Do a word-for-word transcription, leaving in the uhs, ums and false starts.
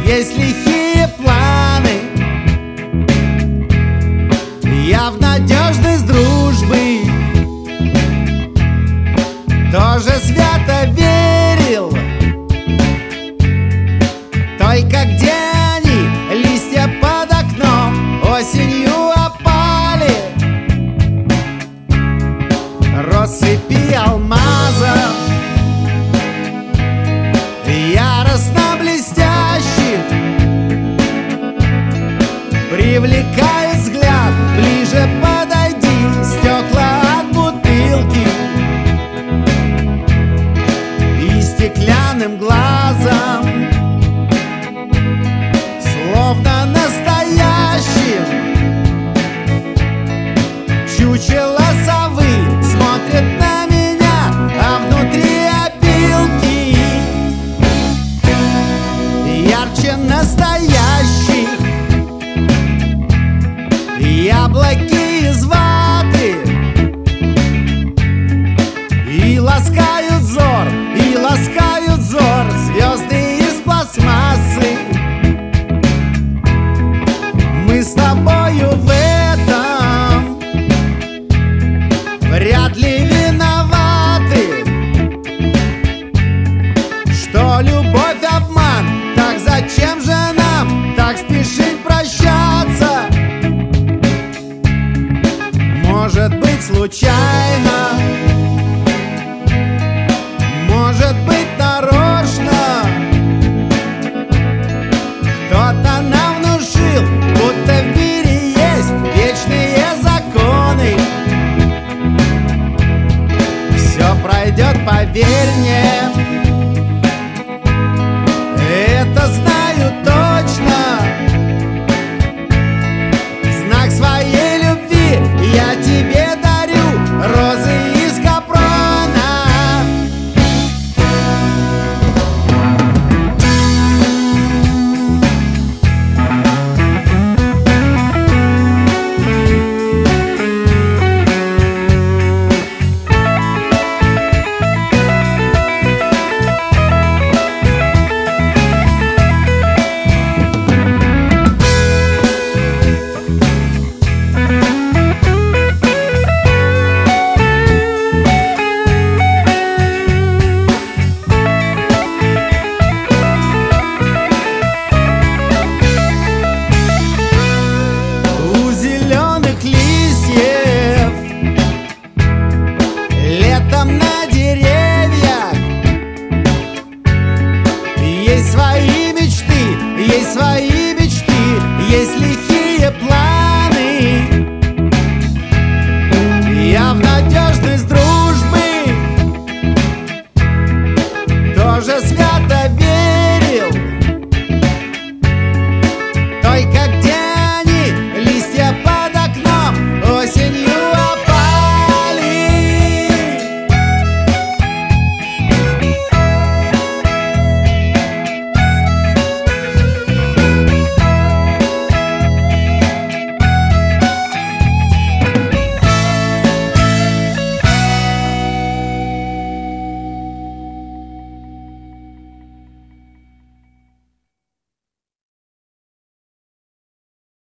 есть лихие планы. Я в надежность дружбы тоже свято верил. Только где они, листья под окном, осенью опали россыпи алмазов, яростно блестящих, привлекает взгляд. Ближе подойди, стекла от бутылки, и стеклянным глазом, словно настоящим, чучело совы смотрит на меня, а внутри опилки ярче настоящих. Яблоки из ваты и ласкают взор, и ласкают взор звезды из пластмассы. Мы с тобою в этом вряд ли виноваты, что любовь обман. Так зачем же нам так спешить прощаться? Может быть, случайно, может быть, нарочно. Кто-то нам внушил, будто в мире есть вечные законы. Все пройдет, поверь мне, это знаю точно. Знак своей любви я тебе дарю, розы из капрона. Летом на деревьях есть свои